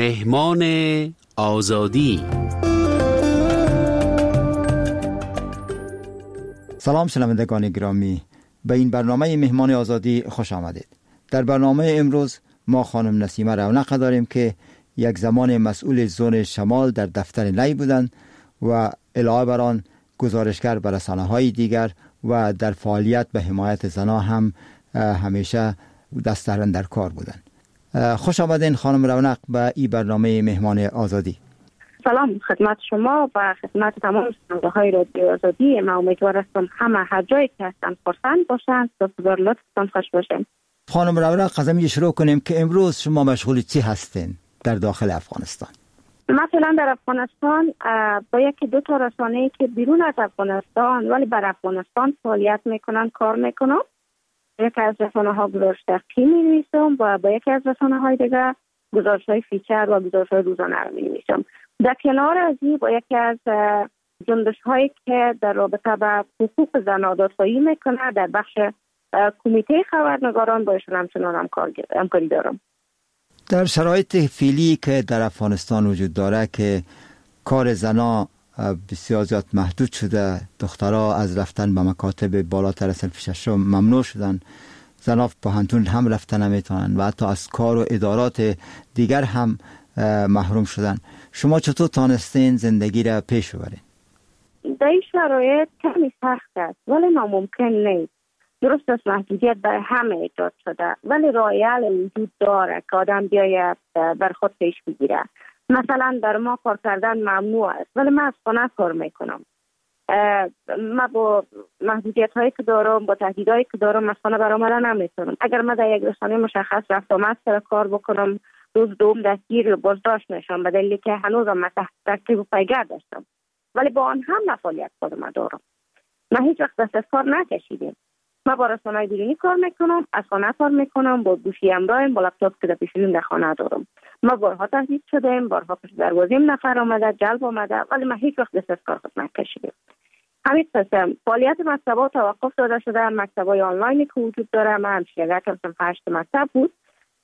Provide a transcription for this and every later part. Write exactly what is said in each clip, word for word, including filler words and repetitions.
مهمان آزادی. سلام شنوندگان گرامی، به این برنامه مهمان آزادی خوش آمدید. در برنامه امروز ما خانم نسیمه رونق داریم که یک زمان مسئول زون شمال در دفتر نی بودند و علاوه بر آن گزارشگر به رسانه‌های دیگر و در فعالیت به حمایت زنان هم همیشه دست در کار بودند. خوش آمدین خانم رونق به این برنامه مهمان آزادی. سلام خدمت شما و خدمت تمام شنونده‌های رادیو آزادی. من امیدوار هستم همه هر جایی که هستن خرسند باشند و بسیار لطفتان خوش باشین. خانم رونق از همین شروع کنیم که امروز شما مشغول چی هستین در داخل افغانستان؟ مثلا در افغانستان با یکی دو تا رسانه‌ای که بیرون از افغانستان ولی بر افغانستان فعالیت میکنن کار میکنم. یکی از رسانه‌ها گزارش دقیقی می‌نویسم و با یکی از رسانه‌های دیگر گزارش‌های فیچر و گزارش‌های روزانه رو می‌نویسم. در کنار از این با یکی از جنبش‌هایی که در رابطه با حقوق زنان دادخواهی میکنه در بخش کمیته خبرنگاران با ایشون همچنان همکاری دارم. در شرایط فعلی که در افغانستان وجود داره که کار زنان بسیار زیاد محدود شده، دخترها از رفتن به مکاتب بالاتر از صنف ششم ممنوع شدن، زنان پوهنتون هم رفتن نمیتونن و حتی از کار و ادارات دیگر هم محروم شدن. شما چطور تانستین زندگی را پیش ببرین؟ در این شرایط کمی سخت است ولی ناممکن نیست. درست است محدودیت برای همه ایجاد شده ولی راه حل وجود داره که آدم بیاید بر خود پیش بگیره. مثلا در ما کار کردن ممنوع است ولی من از خانه کار میکنم. من با محدودیت هایی که دارم، با تهدیدهایی که دارم از خانه برآمدن نمیتونم. اگر من در یک رسانه مشخص رفت آمد سر کار بکنم، روز دوم دستگیر بازداشت میشم به دلیلی که هنوزم من تحت تعقیب و پیگرد داشتم. ولی با آن هم نه فعالیت خودم دارم. من هیچ وقت دست از کار نکشیدم. من با رسانه‌های بیرونی کار میکنم، از خانه کار میکنم، با گوشی همراهم، با لپتاپ که در پیشون در خانه دارم. ما بارها تهدید شدیم، بارها پشت دروازه‌ام نفر آمده، جلب آمده ولی من هیچ وقت دست از کار خود نکشیدم. همین قسم فعالیت مکتب‌ها توقف داده شده. مکتب‌های آنلاینی که وجود داره، من همیشه یکم سم هشت مکتب بود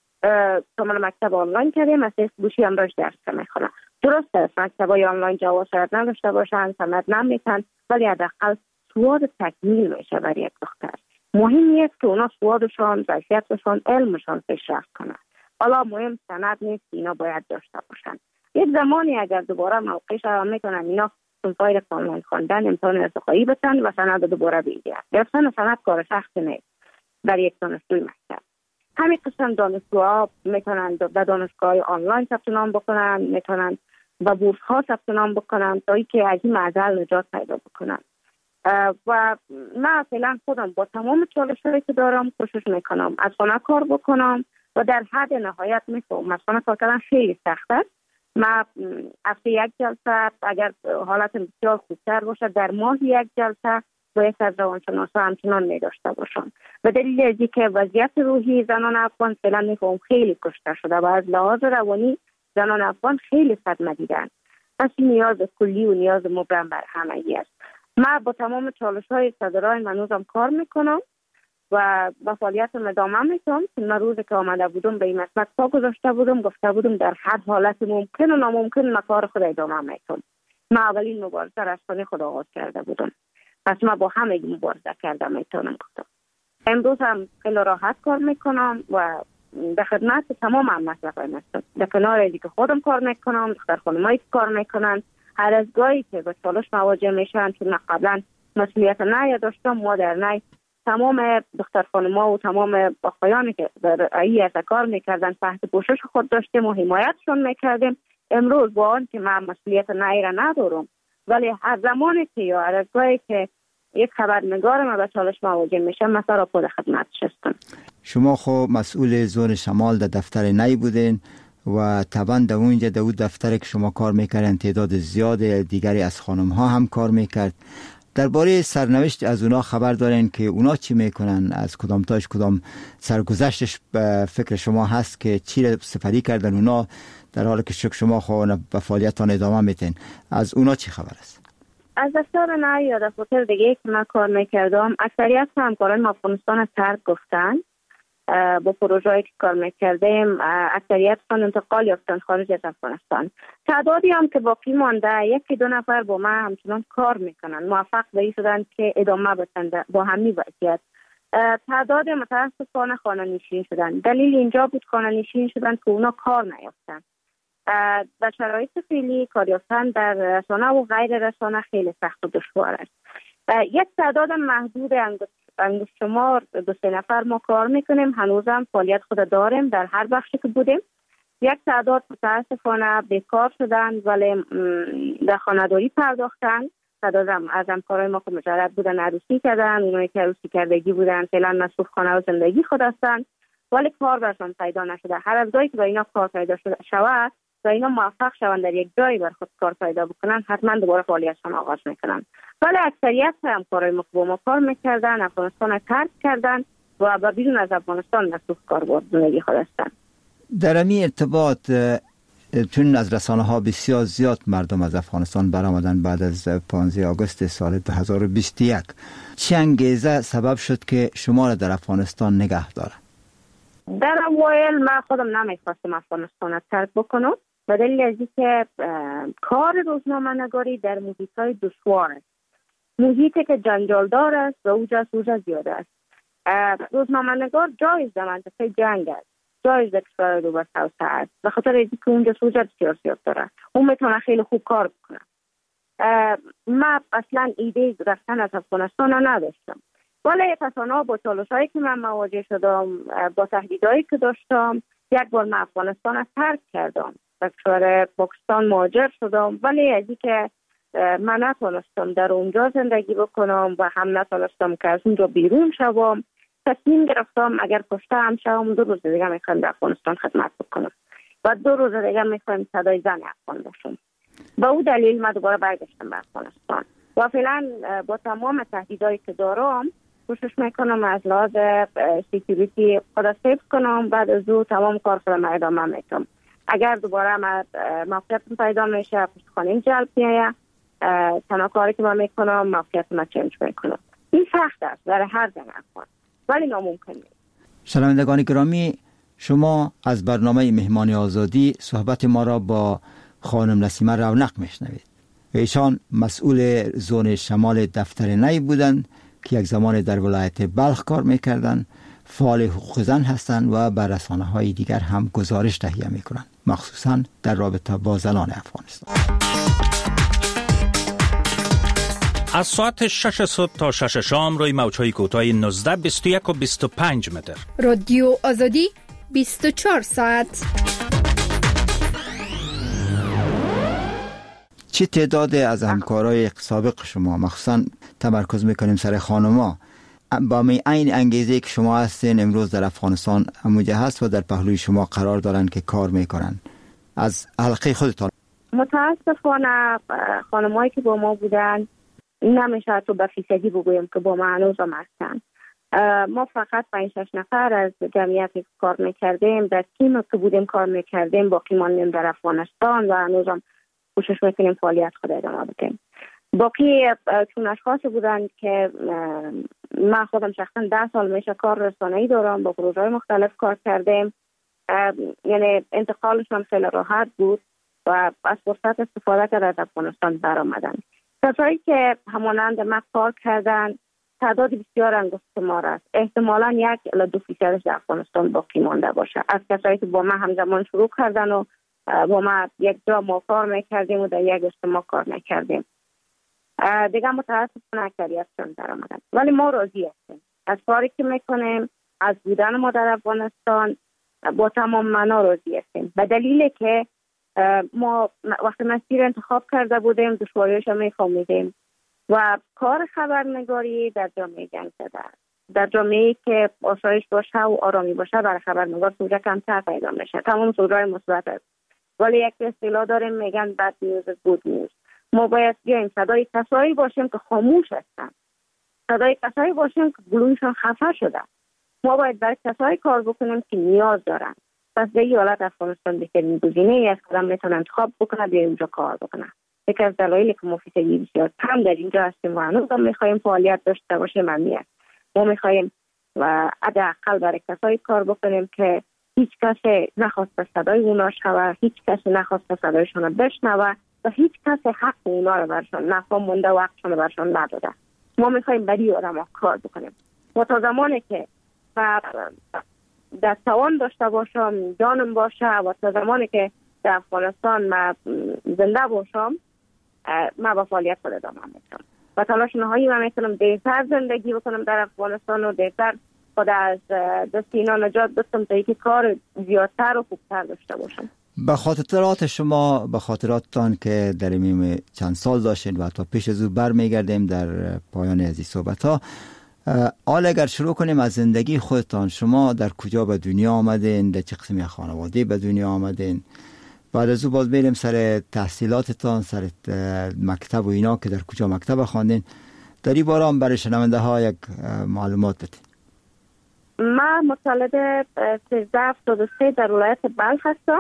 کاملا مکتب آنلاین کردیم، از گوشی همراهش درس میخونم. درست است مکتب‌های آنلاین جواز شاید نداشته باشن، سند نمیتن ولی حداقل سواد تکمیل میشه برای یک دختر. مهم نیست که اونا سوادشان، ظرفیتشان، علمشان پیشرفت کنه. حالا مهم سند نیست، اینا باید داشته باشن. یک زمانی اگر دوباره موقعش را میکنن اینا صنفای آنلاین خواندن امتحان ارتقایی بتن و سند دوباره بگیرن. گرفتن سند کار سخت نیست برای یک دانشجوی مکتب. همین قسم دانشجوها میتونن به دانشگاه آنلاین ثبت نام بکنن، میتونن به بورس ها ثبت نام بکنن تا اینکه از این معضل نجات پیدا بکنن. و من فعلا خودم با تمام چالش‌هایی که دارم کوشش میکنم از خانه کار بکنم و در حد نهایت میفهمم از خانه کار کردن خیلی سخت است. من هفته یک جلسه اگر حالت بسیار خوبتر باشه در ماه یک جلسه با یک از روانشناسا همچنان میداشته باشم. و دلیل از اینکه وضعیت روحی زنان افغان فعلا میفهمم خیلی کشته شده و از لحاظ روانی زنان افغان خیلی صدمه دیدن. پس نیاز کلی و نیاز مبرم بر همگی است. من با تمام چالش‌های صدرای منوزم کار میکنم و با فعالیتم ادامه میدم. من روزی که آمده بودم به این مسئله پا گذاشته بودم، گفته بودم در هر حالت ممکن و ناممکن من کار خود ادامه میدم. من اولین مبارزه را از خانه خود آغاز کرده بودم. پس من با همه مبارزه کرده میتونم گفتم. امروز هم خیلی راحت کار میکنم و به خدمت تمام هم مصرفای هستم. در کنار ازی که خودم کار میکنم، دختر خانمایی که کار میکنن، هر از گاهی که با چالش مواجه میشن چون قبلا مسئولیت نه داشتم، ما در نه تمام دختر خانم‌ها و تمام آقایانی که در ای کار میکردن تحت پوشش خود داشتیم و حمایتشون میکردیم. امروز با آن که من مسئولیت نه را ندارم ولی هر زمانی که یا هر از گاهی که یک خبرنگار ما به چالش مواجه میشه مثلا را خود خدمتش هستم. شما خب مسئول زون شمال در دفتر نی بودین و طبعا در اونجا در اون دفتر که شما کار میکردن تعداد زیاد دیگری از خانم ها هم کار میکرد. درباره سرنوشت از اونا خبر دارین که اونا چی میکنن؟ از کدام تاش کدام سرگذشتش به فکر شما هست که چی را سپری کردن اونا در حالی که شما خود به فعالیتان ادامه میتین؟ از اونا چی خبر است؟ از دفتر نه یا دفتر دیگه که من کار میکردم اکثریت همکاران افغانستان از ترک گفتن با پروژه‌ای که کار میکردیم اکثریتشان انتقال یافتن خارج از افغانستان. تعدادی هم که باقی مانده یکی دو نفر با ما همچنان کار میکنن، موفق به این شدن که ادامه بدن با همین وضعیت. تعداد متاسفانه خانه نشین شدن. دلیل اینجا بود خانه نشین شدن که اونا کار نیافتن. در شرایط فعلی کار یافتن در رسانه و غیر رسانه خیلی سخت و دشوار است. یک تعداد محدود انگشت شمار دو سه نفر ما کار میکنیم، هنوزم فعالیت خود داریم در هر بخشی که بودیم. یک تعداد متاسفانه بیکار شدن ولی در خانه‌داری پرداختن. تعداد از همکارای ما که مجرد بودن عروسی کردن، اونایی که عروسی کردگی بودن فعلا مصروف خانه و زندگی خود هستن ولی کار برشان پیدا نشده. هر از گاهی که با اینا کار پیدا شده شود و اینا موفق شوند در یک جایی بر خود کار پیدا بکنن، حتما دوباره فعالیتشان آغاز میکنن. ولی اکثریت همکارای ما که با ما کار میکردن افغانستان ترک کردن و با بیرون از افغانستان مصروف کار و زندگی خود هستن. در این ارتباط چون از رسانه ها بسیار زیاد مردم از افغانستان برآمدن بعد از پانزده آگوست سال دو هزار و بیست و یک، چه انگیزه سبب شد که شما را در افغانستان نگه داره؟ در اوایل من خودم نمیخواستم افغانستان را ترک بکنم به دلیل از اینکه کار روزنامه‌نگاری در محیط‌های دشوار است، محیطی که جنجالدار است و اوج از اوج زیاده است. روزنامه‌نگار جایز در منطقه جنگ است، جایز در کشور رو بر توسعه است، به خاطر اینکه اونجا سوژه سیاسی داره، اون میتونه خیلی خوب کار بکنه. من اصلا ایده رفتن از افغانستان نداشتم، ولی تصانع با چالش‌هایی که من مواجه شدم، با تهدیدهایی که داشتم، یک بار من افغانستان را ترک کردم، به کشور پاکستان مهاجر شدم. ولی از اینکه من نتونستم در اونجا زندگی بکنم و هم نتونستم که از اونجا بیرون شوم، تصمیم گرفتم اگر کشته هم شوم دو روز دیگه میخوام در افغانستان خدمت بکنم و دو روز دیگه میخوام صدای زن افغان باشم. با اون دلیل من دوباره برگشتم به افغانستان و فعلا با تمام تهدیدایی که دارم کوشش میکنم از لحاظ سکیوریتی خود سیف کنم. بعد از او تمام کار خودم ادامه میدم. اگر دوباره من موقعیتم پیدا میشه پشتخانه‌ام جلب میاد، تنها کاری که من میکنم موقعیتم چنج میکنم. این سخت است برای هر زن افغان ولی ناممکن نیست. شنوندگان گرامی، شما از برنامه مهمان آزادی صحبت ما را با خانم نسیمه رونق میشنوید. ایشان مسئول زون شمال دفتر نی بودند که یک زمان در ولایت بلخ کار میکردند، فعال حقوق زن هستند و بر رسانه‌های دیگر هم گزارش تهیه میکنند، مخصوصا در رابطه با زنان افغانستان. از ساعت شش صبح تا شش شام روی موج‌های کوتاه نوزده، بیست و یک و بیست و پنج متر. رادیو آزادی بیست و چهار ساعت. چه تعداد از همکارای سابق شما، مخصوصا تمرکز میکنیم سر خانما، با می این انگیزه که شما هستین امروز در افغانستان همونجا هست و در پهلوی شما قرار دارن که کار میکنن، از حلقه خودتان؟ متاسفانه خانمایی که با ما بودن نمیشه تو به فیصدی بگویم که با ما هنوز هم هستن. ما فقط پنج شش نفر از جمعیتی که کار میکردیم در تیم که بودیم کار میکردیم باقی ماندیم در افغانستان و هنوز هم کوشش میکنیم فعالیت خود ادامه بدیم. باقی چون اشخاصی بودن که من خودم شخصا ده سال میشه کار رسانه‌ای دارم، با پروژه‌های مختلف کار کردیم، یعنی انتقالشون خیلی راحت بود و از فرصت استفاده کرده از افغانستان برآمدن. کسایی که همانند ما کار کردن تعداد بسیار انگشت شمار است. احتمالاً یک الی دو فیصدش در افغانستان باقی مانده باشه از کسایی که با ما همزمان شروع کردن و با ما یک جا ما کار میکردیم و در یک اجتماع کار میکردیم. دیگه متاسفانه اکثریتشون در آمدن، ولی ما راضی هستیم از کاری که میکنیم، از بودن ما در افغانستان با تمام معنا راضی هستیم، به دلیلی که ما وقتی مسیر انتخاب کرده بودیم دشواریش هم میفهمیدیم و کار خبرنگاری در جامعه جنگ زده است. در جامعه‌ای که آسایش باشه و آرامی باشه برای خبرنگار سوژه کمتر پیدا میشه. تمام سوژه‌های مثبت است، ولی یک اصطلاح داریم میگن بد نیوز گود نیوز. ما باید بیایم صدای کسایی باشیم که خاموش هستن، صدای کسایی باشیم که گلویشون خفه شده. ما باید برای کسایی کار بکنیم که نیاز دارن. پس به این حالت افغانستان بهترین گزینه‌ای است که آدم میتونه انتخاب بکنه بیایم اونجا کار بکنه. یکی از دلایلی که ما فیصدی بسیار کم در اینجا هستیم و هنوز هم میخوایم فعالیت داشته باشیم همین است. ما میخوایم و حداقل برای کسایی کار بکنیم که هیچ کسی نخواست صدای اونا شوه، هیچ کسی نخواست صدایشون بشنوه و هیچ کسی حق اونا رو برشان نفهم مونده و حقشون رو برشان نداده. ما میخوایم بدی آدم ها کار بکنیم و تا زمانی که در توان داشته باشم، جانم باشه و تا زمانی که در افغانستان ما زنده باشم، ما با فعالیت خود ادامه میدم و تلاش نهایی من میکنم دیرتر زندگی بکنم در افغانستان و دیرتر خود از دست اینا نجات بدم تا اینکه کار زیادتر و خوبتر داشته باشم. به خاطرات شما، به خاطراتتان که در این چند سال داشتین و تا پیش از او برمیگردیم در پایان از این صحبت ها، حال اگر شروع کنیم از زندگی خودتان، شما در کجا به دنیا آمدین، در چه قسمی خانواده به دنیا آمدین؟ بعد از او باز بریم سر تحصیلاتتان، سر مکتب و اینا که در کجا مکتب خواندین. در این باره هم برای شنونده ها یک معلومات بدین. من متولد سیزده هفتاد و سه در ولایت بلخ هستم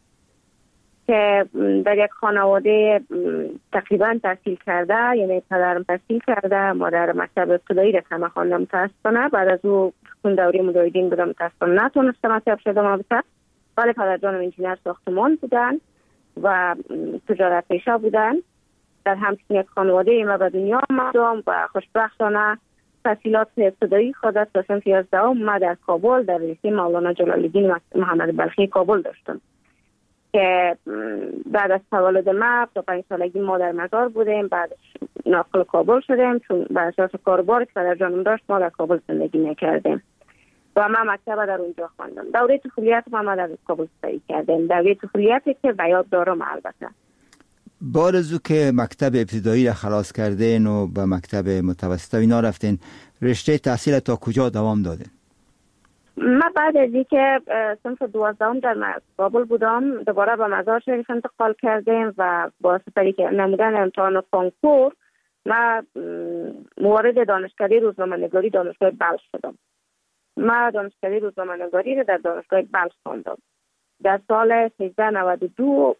که در یک خانواده تقریبا تحصیل کرده، یعنی پدرم تحصیل کرده، مادر مکتب ابتدایی را کم خواندم متاسفانه. بعد از او خون دوره مجاهدین بودم متاسفانه نتونستم مکتب شدم البته، ولی پدر جانم انجینر ساختمان بودن و تجارت پیشه بودن. در همچنین یک خانواده ما به دنیا آمدم و خوشبختانه تحصیلات ابتدایی خود از صنف یازدهم ما در کابل در رشته مولانا جلال الدین محمد بلخی کابل داشتم که بعد از تولد ما تا پنج سالگی ما در مزار بودیم. بعد ناقل کابل شدیم چون بر اساس کاربار که پدر جانم داشت ما در کابل زندگی نکردیم و من مکتب در اونجا خواندم. دوره طفولیت ما در کابل سپری کردیم، دوره طفولیتی که به یاد دارم. البته بعد از او که مکتب ابتدایی را خلاص کردین و به مکتب متوسط اینا رفتین، رشته تحصیل تا کجا دوام دادین؟ من بعد از اینکه صنف دوازدهم در کابل بودم دوباره به مزار شریف انتقال کردیم و با سپری که نمودن امتحان کنکور من موارد دانشکده روزنامه‌نگاری دانشگاه بلخ شدم. من دانشکده روزنامه‌نگاری رو در دانشگاه بلخ خواندم. در سال سیزده نود و دو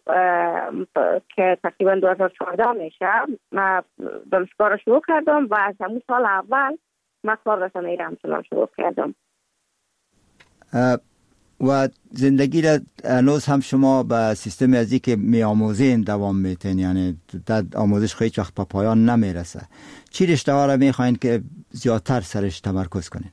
که تقریبا دو هزار و چهارده میشه من دانشگاه رو شروع کردم و از همون سال اول من کار رسانه‌ای را همچنان شروع کردم. و زندگی را هنوز هم شما به سیستم ازی که می آموزین دوام میتین، یعنی در آموزش خیلی وقت به پایان نمیرسه. چی رشته ها را میخواین که زیادتر سرش تمرکز کنین؟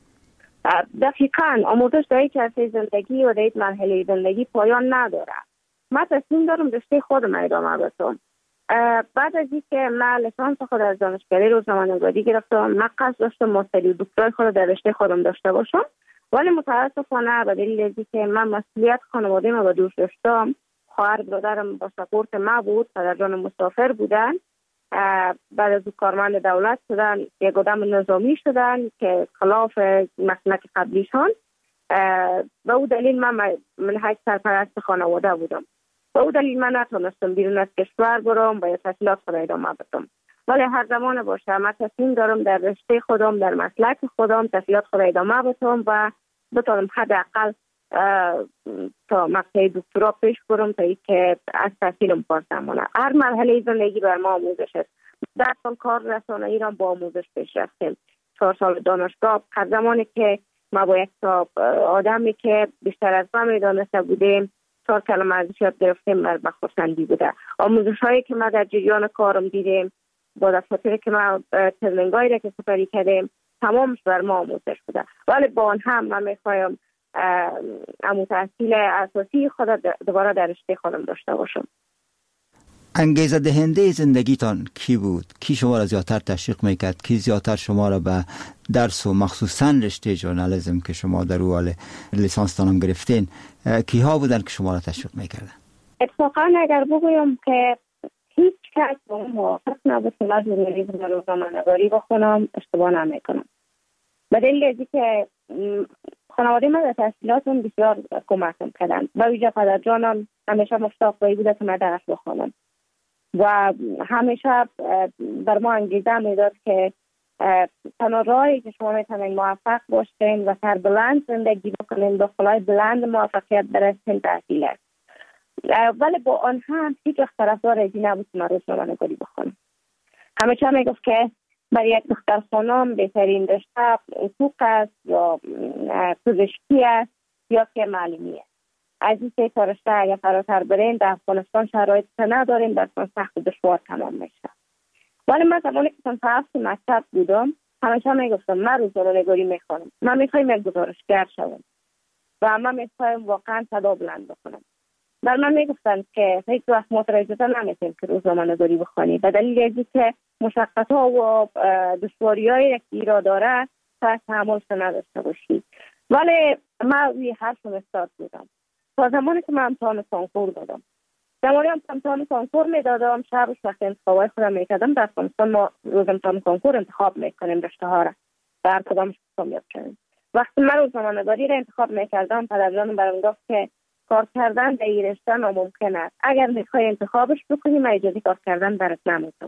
دقیقاً آموزش در یک عرصه زندگی و در یک مرحله زندگی پایان نداره. من تصمیم دارم رشته خودم ادامه بدم. بعد از اینکه من لیسانس خود از دانشکده روزنامه‌نگاری گرفتم، من قصد داشتم ماستری و دکترای خود در رشته خودم داشته باشم، ولی متاسفانه به دلیل اینکه من مسئولیت خانواده ما به دوش داشتم، خواهر برادرم با سپورت ما بود، پدر جانم مسافر بودن، بعد از کارمند دولت شدن، یک آدم نظامی شدن که خلاف مسلک قبلیشان. به او دلیل من منهج سرپرست خانواده بودم. به او دلیل من نتونستم بیرون از کشور برم و یا تحصیلات خود ادامه بدم. ولی هر زمان باشه من تصمیم دارم در رشته خودم، در مسلک خودم تحصیلات خود ادامه بدم و بتونم حداقل تا مقطع دکترا پیش برم تا اینکه از تحصیلم پاسم مانه. هر مرحله زندگی بر ما آموزش است. در سال کار رسانه‌ای را با آموزش پیش رفتیم. چهار سال دانشگاه، هر زمانی که ما با یک تا آدمی که بیشتر از ما میدانسته بودیم چهار کلمه ازش یاد گرفتیم، بر بخورسندی بوده. آموزش هایی که ما در جریان کارم دیدیم با دفاتری که ما ترنینگایی را که سپری کردیم تمامش بر ما آموزش بوده. ولی با آن هم من میخوایم امو تحصیل اساسی خود دوباره در رشته خودم داشته باشم. انگیزه دهنده زندگیتان کی بود؟ کی شما را زیادتر تشویق میکرد؟ کی زیادتر شما را به درس و مخصوصا رشته ژورنالیسم که شما در او حال لیسانس تانم گرفتین، کی ها بودن که شما را تشویق میکردن؟ اتفاقا اگر بگویم که هیچ کس با اون موافق نبود که من ژورنالیسم و روزنامه‌نگاری بخونم، اشتباه نمیکنم. به دلیل اینکه که خانواده من در تحصیلاتم بسیار کمکم کردن. با ویژه پدر جانم همیشه مشتاق بوده که من درس بخونم و همیشه بر ما انگیزه میداد که تنها راهی که شما میتونید موفق باشین و سربلند زندگی بکنین، به بالای بلند موفقیت برسین، تحصیل است. ولی با آن هم هیچ وقت طرفدار این نبود که من روزنامه‌نگاری بخونم. همیشه میگفت که برای یک دختر خانم بهترین رشته حقوق است یا پزشکی است یا که معلمی است. از این سه تا رشته اگر فراتر برین در افغانستان شرایط نداریم، در سخت و دشوار تمام میشه. ولی من زمانی که من هفت مکتب بودم همیشه میگفتم من روزنامه‌نگاری میخوانم، من میخوایم یک گزارشگر شوم و من میخوایم واقعا صدا بلند بکنم. در من میگفتن که هیچ وقت متوجه نمیشیم که روزنامه‌نگاری بخوانی، به دلیل اینکه که مشقت‌ها و دشواری‌هایی که ایراد داره تا تحملش نداشته باشی. ولی من روی حرفم استاد بودم تا زمانی که من امتحان کنکور دادم. زمانی هم امتحان کنکور میدادم، شبش وقت انتخابای خودم میکردم. در افغانستان ما روز امتحان کنکور انتخاب میکنیم رشته ها را در کدامش کامیاب شدیم. وقتی من روزنامه‌نگاری را انتخاب میکردم پدرجانم برام گفت که کار کردن در این رشته ناممکن است، اگر میخوای انتخابش بکنی من اجازه کار کردن برات نمیدم.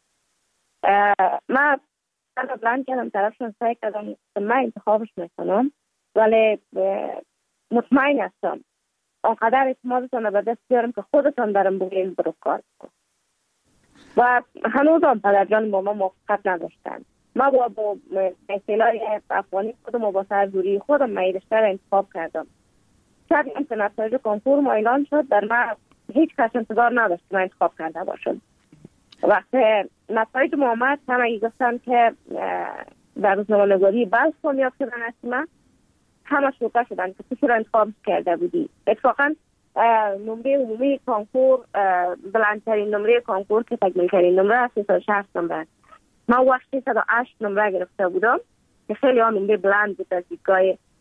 من صدا بلند کردم، طرفشون سعی کردم که من انتخابش میکنم، ولی مطمئن هستم آنقدر اعتمادتان به دست بیارم که خودتان برام بگین برو کار کن. و هنوز هم پدرجان با ما موافقت نداشتن. ما با با اصطلاح افغانی خودم و با سرزوری خودم من رشته را انتخاب کردم. شاید هم که نتایج کنکور ما اعلان شد، در من هیچ کس انتظار نداشت که من انتخاب کرده باشم. وقتی نتایج ما آمد همه گفتن که در روزنامه‌نگاری بلخ کامیاب شدن هستی، من همه شوکه شدن که تو چرا انتخاب کرده بودی. اتفاقا نمره عمومی کنکور بلندترین نمره کنکور که تکمیل‌ترین نمره است سیصد و شصت نمره. من وقت سیصد و هشت نمره گرفته بودم که خیلی ها نمره بلند بود از دیدگاه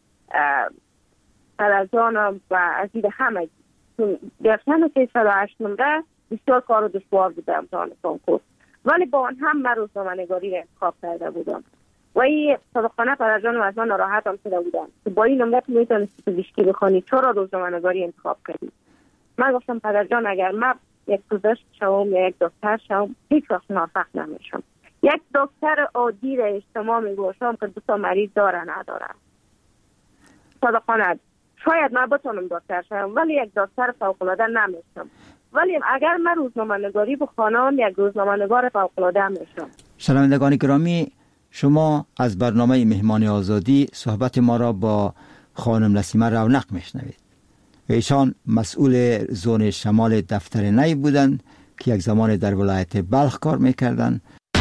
پدرجانم و از دید همه. گرفتن سیصد و هشت نمره بسیار کار و دشوار بود در امتحان کنکور، ولی با آن هم من روزنامه‌نگاری را انتخاب کرده بودم و این صادقانه پدرجانم از من ناراحت هم شده بودم که با این نمره میتونستی پزشکی بخوانی، چرا روزنامه‌نگاری انتخاب کردی؟ من گفتم پدرجان اگر من یک پزشک شوم یا یک دکتر شوم هیچ وقت موفق نمیشم. یک دکتر عادی را اجتماع میگوشم که دو تا مریض داره نداره. صادقانه شاید من بتونم دکتر شوم ولی یک دکتر فوق‌العاده نمیشم. ولی اگر من روزنامه‌نگاری بخوانم یک روزنامه‌نگار فوق‌العاده میشم. شنوندگان گرامی، شما از برنامه مهمان آزادی صحبت ما را با خانم نسیمه رونق میشنوید. ایشان مسئول زون شمال دفتر نی بودند که یک زمان در ولایت بلخ کار میکردند.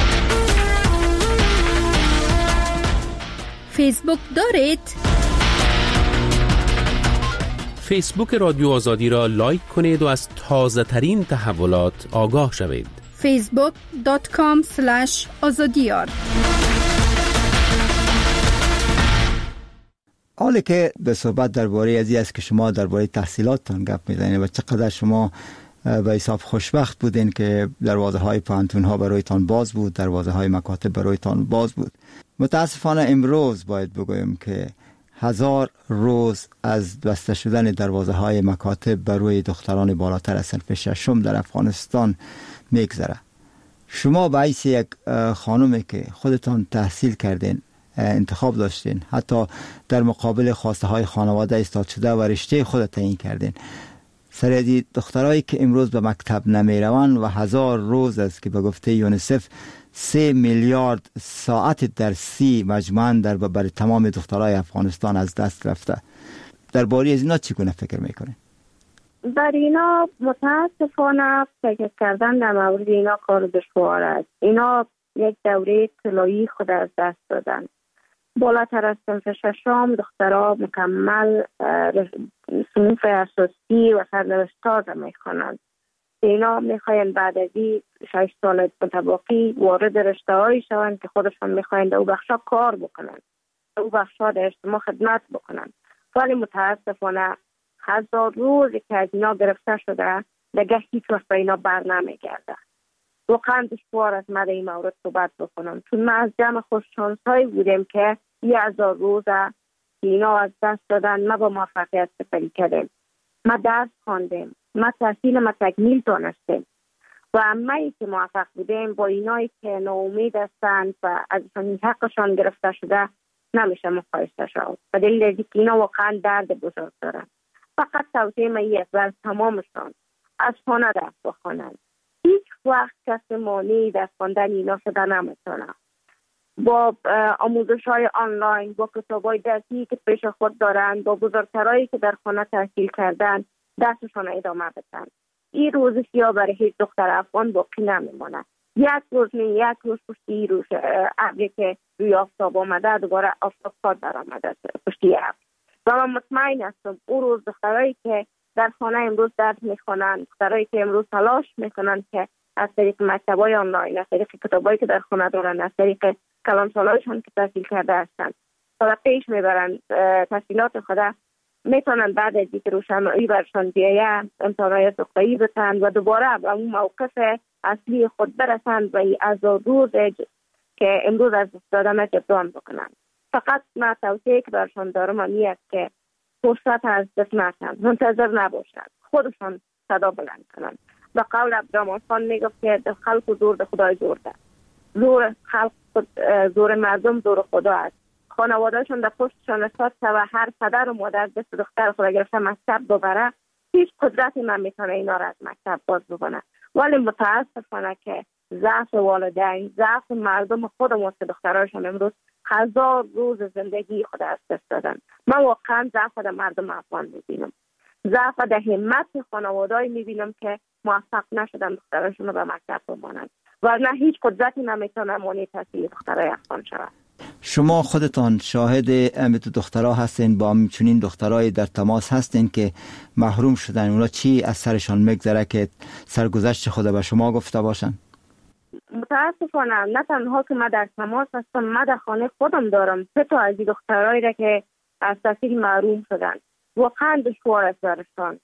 فیسبوک دارید؟ فیسبوک رادیو آزادی را لایک کنید و از تازه ترین تحولات آگاه شوید. فیسبوک دات کام سلش آزادیار. حالا که به صحبت درباره ازی است که شما درباره تحصیلاتتان گپ میزنید و چقدر شما به حساب خوشبخت بودین که دروازه های پانتون ها برایتان باز بود، دروازه های مکاتب برایتان باز بود. متاسفانه امروز باید بگویم که هزار روز از بسته شدن دروازه های مکاتب برای دختران بالاتر از صنف ششم در افغانستان میگذره. شما به حیث یک خانومی که خودتان تحصیل کردین، انتخاب داشتین، حتی در مقابل خواسته های خانواده ایستاد شده و رشته خود تعیین کردین، سریعی دخترایی که امروز به مکتب نمی روند و هزار روز است که به گفته یونیسف سه میلیارد ساعت درسی مجموعاً در برای تمام دخترای افغانستان از دست رفته. درباره از اینا چگونه فکر میکنین؟ در اینا متاسفانه فکر کردن در مورد اینا کار دشوار است. اینا یک دوره طلایی خود از دست دادن. بالاتر از صنف ششم دخترها مکمل صنوف اساسی و سرنوشت تازه میخوانند. اینا میخواین بعد از این شش سال متباقی وارد رشته هایی شوند که خودشان میخواین در او بخشا کار بکنند، در او بخشا در اجتماع خدمت بکنند. ولی متاسفانه هزار روزی که از اینا گرفته شده دیگه هیچ وقت به اینا بر نمیگرده. واقعا دشوار است من در این مورد صحبت بکنم، چون ما از جمع خوششانس هایی بودیم که یه هزار روزه اینا از دست دادن. ما با موفقیت سپری کردیم، ما درس خواندیم، ما تحصیل ما تکمیل دانستیم و همه‌ای که موفق بودیم با اینایی که ناامید هستند و ازشان حقشان گرفته شده نمیشه مقایسه شد. به دلیل اینکه اینا واقعا درد بزرگ دارن. فقط توصیه من یک بر تمامشان از خانه درس بخوانند. هیچ وقت کسی مانعی در خواندن اینا شده نمیتونه. با آموزش های آنلاین، با کتاب های درسی که پیش خود دارند، با بزرگترایی که در خانه تحصیل کردن درسشان ادامه بدن. این روز سیاه برای هیچ دختر افغان باقی نمیمونه. یک روز نه یک روز پشتی روز ابری که روی آفتاب آمده دوباره آفتاب پاد در آمده پشتی ابر. و من مطمئن هستم اون روز دخترایی که در خانه امروز درس میخونن، دخترایی که امروز تلاش میکنن که از طریق مکتبای آنلاین، از طریق کتابایی که در خانه دارن، از طریق کلام سالایشان که تحصیل کرده هستند تا پیش میبرن تحصیلات خود، میتونن بعد از اینکه روشنایی برشان بیاید امتحانات دکترایی بتن و دوباره به اون موقف اصلی خود برسند و از روز که امروز از دادن جبران بکنن. فقط من توصیه که برشان دارم اینه است که فرصت از دست نکنن، منتظر نباشند، خودشان صدا بلند کنند. به قول عبدالرحمن خان میگفت که خلق زور ده خدای زور ده. زور خلق زور مردم زور خدا است. خانوادهشون در پشتشان استاد و هر پدر و مادر دست دختر خود گرفته مکتب ببره، هیچ قدرتی نمیتونه اینا را از مکتب باز بکنه. ولی متاسفانه که ضعف والدین، ضعف مردم خودمون که دختراشون امروز هزار روز زندگی خود از دست دادن. من واقعا ضعف در مردم افغان میبینم، ضعف در همت خانواده‌ای میبینم که موفق نشدن دختراشون رو به مکتب بمانند و نه هیچ قدرتی نمیتونه مانع تحصیل دخترای افغان شود. شما خودتان شاهد امیت دخترها هستین، با همچنین دخترای در تماس هستین که محروم شدن، اونا چی از سرشان میگذره که سرگذشت خود به شما گفته باشن؟ متاسفانه نه تنها که من در تماس هستم، من در خانه خودم دارم سه تا از این دخترایی را که از تحصیل محروم شدن. واقعا دشوار است برشان.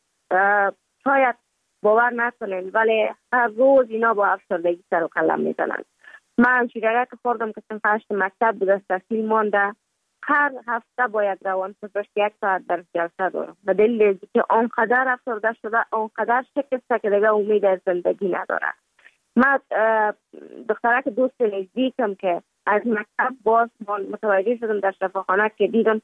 شاید باور نکنین ولی هر روز اینا با افسردگی سر و کله میزنن. من شیرگه که خوردم که صنف هشت مکتب بود از تحصیل مانده، هر هفته باید روان پزشک یک ساعت در جلسه دارم به دلیل که آنقدر افسرده شده، آنقدر شکسته که دیگه امید از زندگی نداره. من دختره که دوست نزدیکم که از مکتب باز متوجه شدم در شفاخانه که دیدم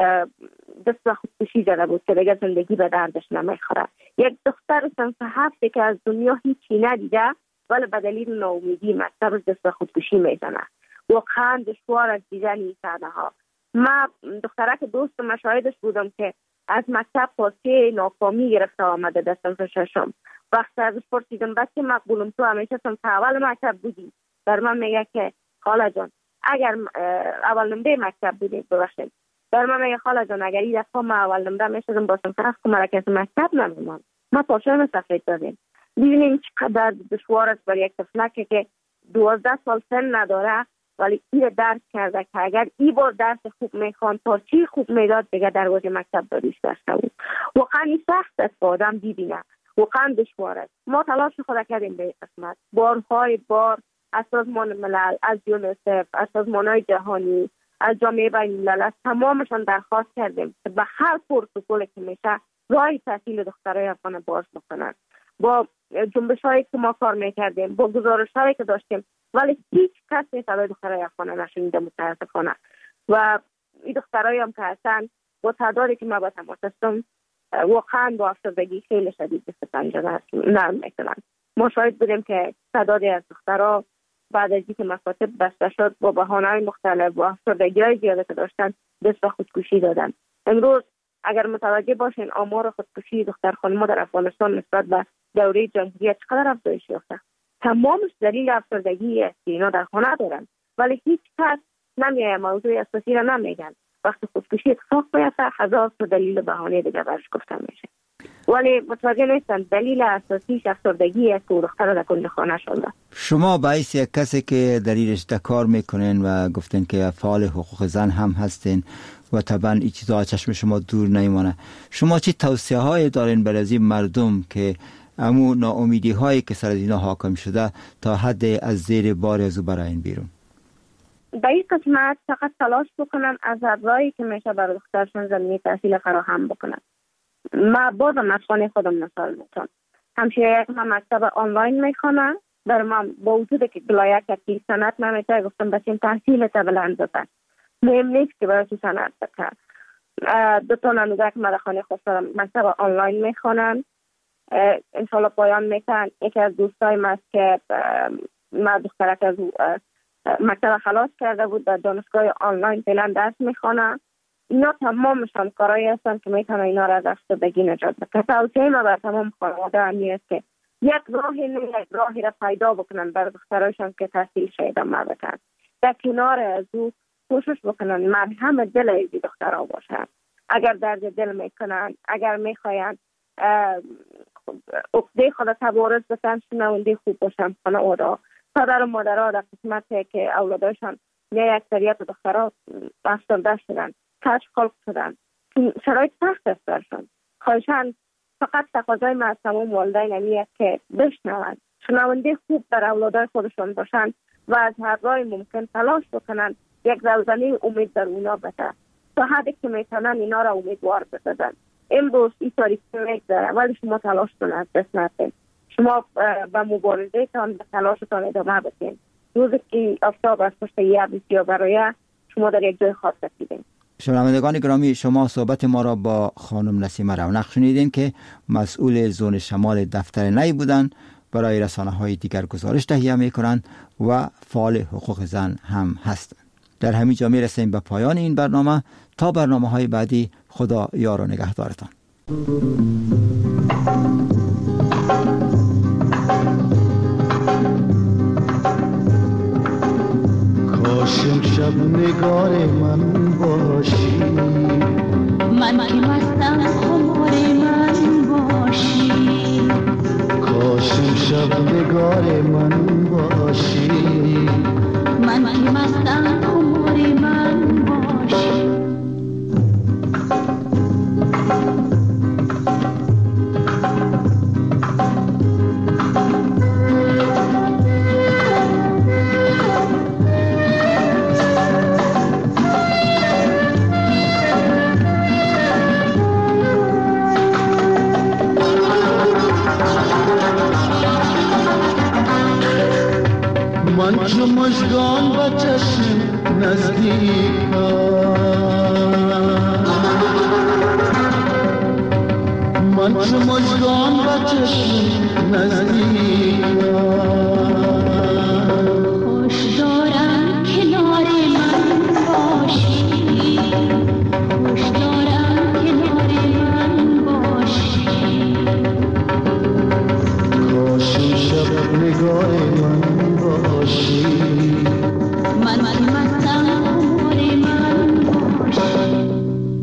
دست خودکشی زده بود که دیگه زندگی به دردش نمیخوره. یک دختر صنف هفته که از دنیا هیچی ندیده ولی به دلیل ناامیدی مکتب دست خودکشی میزنه. واقعا دشوار از دیدن این صحنه ها. من دختره که دوست مشاهدش بودم که از مکتب پاسه ناکامی گرفته آمده در صنف ششم. وقتی ازش پرسیدم بچه مقبولم تو همیشه صنف اول مکتب بودی؟ بر من میگه که خاله جان اگر اول نمره مکتب بودی ببخشید، بر من میگه خاله جان اگر این دفعه ما اول نمره میشدم با صنف هفت مرکز مکتب نمیمان ما پاشم سفید دادیم. ببینیم چقدر دشوار است برای یک طفلک که دوازده سال سن نداره ولی این درس کرده که اگر این بار درس خوب میخوان پارچی خوب میداد دیگه دروازه مکتب داریش داشته بود. واقعا این سخت است که آدم ببینه، واقعا دشوار است. ما تلاش خود کردیم به این قسمت، بارهای بار از سازمان ملل، از یونیسف، از سازمانهای جهانی، از جامعه بین‌الملل، از تمامشان درخواست کردیم که به هر پروتکلی که میشه راه تحصیل دخترای افغان باز بکنن. با جنبش هایی که ما کار میکردیم، با گزارش هایی که داشتیم ولی هیچ کسی صدای دخترای افغان نشنیده متاسفانه. و این دخترایی هم که هستن با تعدادی که ما با تماس هستم واقعا با افسردگی خیلی شدید دست پنجه نرم میکنن. ما شاهد بودیم که تعدادی از دخترها بعد از اینکه مکاتب بسته شد با بهانه‌های مختلف با افسردگی های زیاده که داشتن دست به خودکشی دادن. امروز اگر متوجه باشین آمار خودکشی دختر خانم‌ها در افغانستان نسبت به دوره جمهوریت چقدر افزایش یافته. تمامش دلیل افسردگی است که اینا در خانه دارن ولی هیچ کس نمیایه موضوع اساسی را نمیگن. وقتی خودکشی اتفاق بیفته هزار تا دلیل بهانه دیگه برش گفته میشه ولی متوجه نیستن دلیل اساسیش افسردگی است که دختر در کل خانه شده. شما باعث یک کسی که در این رشته کار میکنین و گفتن که فعال حقوق زن هم هستین و طبعا این چیزا از چشم شما دور نمیمونه، شما چی توصیه های دارین برای این مردم که امو ناامیدی هایی که سر از اینا حاکم شده تا حد از زیر بار از او براین بیرون؟ به این قسمت فقط تلاش بکنن از راهی که میشه برای دخترشون زمینه تحصیل فراهم بکنن. ما بازم از خانه خودم مثال میتونم. همشه یک من مکتب آنلاین میخوانم، در من با وجود که بلایت تحصیل سنت نمیشه گفتم بچیم تحصیل تا بلند بکن، مهم نیست که برای تو سنت بکن. دو تا نموزه که من در خانه خود دارم مکتب آنلاین میخوانم، انشالله پایان میکن. یکی از دوستای من است که من دخترک از مکتب خلاص کرده بود، در دانشگاه آنلاین فعلا درس میخوانه. اینا تمامشان کارایی هستن که میتونه اینا را از افسردگی نجات بده. توصیه ما بر تمام خانواده همی است که یک راهی نه یک راهی را پیدا بکنن بر دخترایشان که تحصیل ادامه بدن. در کنار از او کوشش بکنن مرهم دل از دخترها باشن. اگر درد دل میکنن، اگر میخواین عقده خود تبارز بسن، شنونده خوب باشن خانواده. پدر و مادرها در قسمتی که اولادشان یا اکثریت دخترها افسرده شدن، کج خلق شدن، شرایط سخت است برشان. خواهشان فقط تقاضای ما از تمام والدین همی است که بشنوند، شنونده خوب در اولادای خودشان باشند و از هر راه ممکن تلاش بکنند یک زلزله امید در اونا بده تا حدی که میتونن اینا را امیدوار بسازن. امروز این تاریخی میگذره ولی شما تلاش کنید، از دست ندید. شما به مبارزه تان به تلاشتان ادامه بدین. روزی که آفتاب از پشت یه بسیار برای شما در یک جای خاص رسیدین. شنوندگان گرامی، شما صحبت ما را با خانم نسیمه رونق شنیدین که مسئول زون شمال دفتر نی بودند. برای رسانه های دیگر گزارش تهیه می کنند و فعال حقوق زن هم هستند. در همین جا می رسیم به پایان این برنامه. تا برنامه های بعدی، خدا یار و نگهدارتان. کاشم شب نگار من باشی، من که مستم خمار من باشی. کاشم شب نگار من باشی، من که مستم خمار من باشی. من چو مژگان با چشم نزدیکم، من چو مژگان با چشم نزدیکم. خوش دارم کنار من باشی، خوش دارم کنار من باشی. کاشم شب نگاه من باشی، من من مستم خمار من باشی.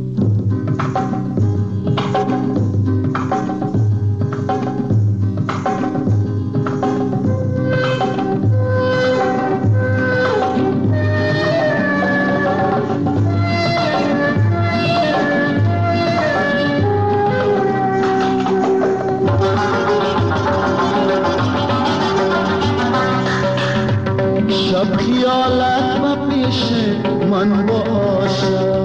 شب خیالت و پیش من باشد،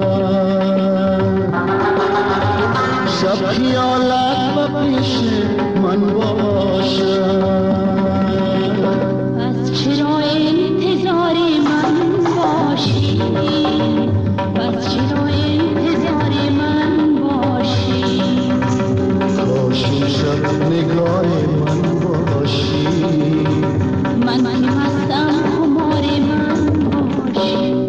شب خیالت و پیش من باشد. پس چرا انتظار من باشی، پس چرا انتظار من باشی. کاشم شب نگار من باشی، من من مستم خمار من باشی.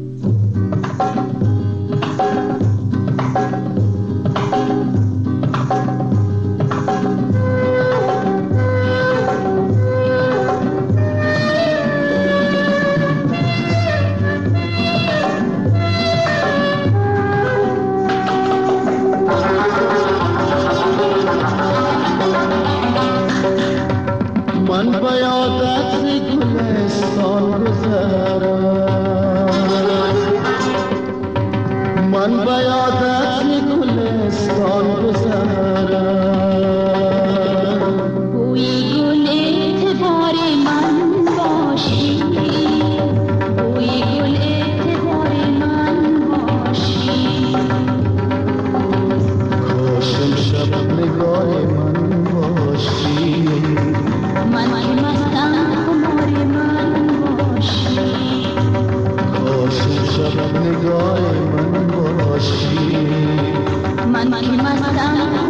من با یادت گلستان گذرم، من با یادت گلستان گذرم. بوی گل اعتبار من باشی، بوی گل اعتبار من باشی. کاشم شب نگاه من باشی، من که مستم خمار من باشی. کاشم شب نگاه من باشی، من که مستم